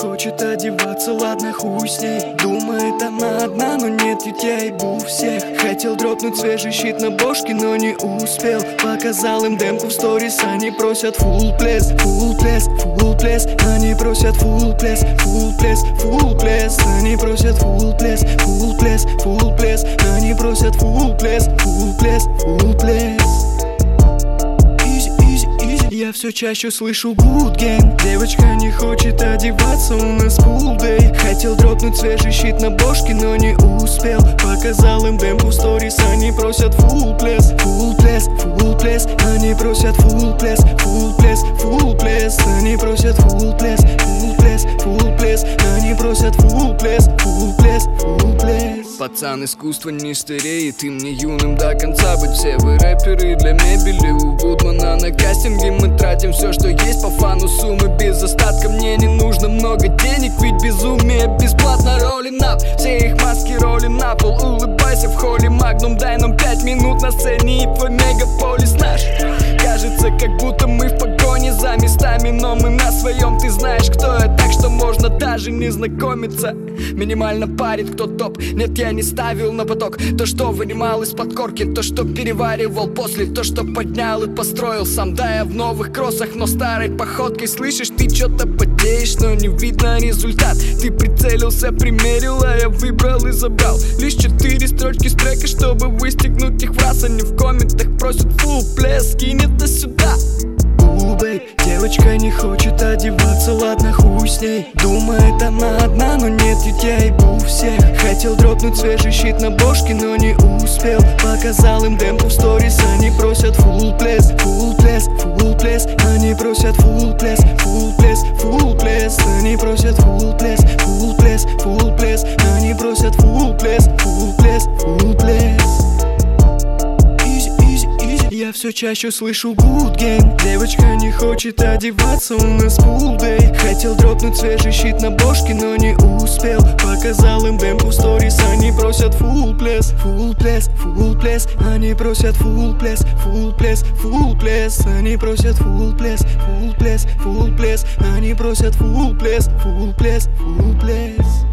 хочет одеваться, ладно, хуй с ней. Думает она одна, но нет, ведь я ебу всех. Хотел дропнуть свежий щит на бошке, но не успел. Показал им демку в сторис, они просят full плес, full плес, full плес. Они просят full плес, full плес, full плес. Они просят full плес, full плес, full плес. Они просят full плес, full плес, full плес. Я все чаще слышу good game. Девочка не хочет одеваться, у нас full day. Хотел дропнуть свежий щит на бошке, но не успел. Показал им демку в сторис, они просят full плес, full плес, full плес. Они просят full плес, full плес, full плес. Они просят full плес, full плес, full плес. Они просят full плес, full плес, full плес. Пацан, искусство не стареет, и мне юным до конца быть. Все вы рэперы для мебели, у Вудмана на кастинге. Мы тратим все, что есть по фану, суммы без остатка. Мне не нужно много денег, ведь безумие бесплатно. Роллин ап, все их маски роллин на пол. Улыбайся в холле, Магнум, дай нам 5 минут на сцене, и твой мегаполис наш. Кажется, как будто мы в погоне за местами, но мы на своем, ты знаешь, кто я, так что можно даже не знакомиться. Минимально парит, кто топ, нет, я не ставил на поток. То, что вынимал из-под корки, то, что переваривал после, то, что поднял и построил сам. Да, я в новых кроссах, но старой походкой. Слышишь, ты что-то потеешь, но не видно результат. Ты прицелился, примерил, а я выбрал и забрал лишь 4 строчки с трека, чтобы выстегнуть их в раз. Они в комментах просят full плес, скинь это сюда. Девочка не хочет одеваться, ладно, хуй с ней. Думает она одна, но нет, ведь я ебу всех. Хотел дропнуть свежий щит на бошке, но не успел. Показал им демку в сторис, они просят full плес, full плес, full плес. Они просят full плес, full плес, full плес. Они просят full плес, full плес, full плес. Они просят full плес, full плес, full плес. Я все чаще слышу good game. Девочка не хочет одеваться, у нас full day. Хотел дропнуть свежий щит на бошке, но не успел. Показал им демку в сторис, они просят full плес, full плес, full плес. Они просят full плес, full плес, full плес. Они просят full плес, full плес, full плес. Они просят full плес, full плес, full плес.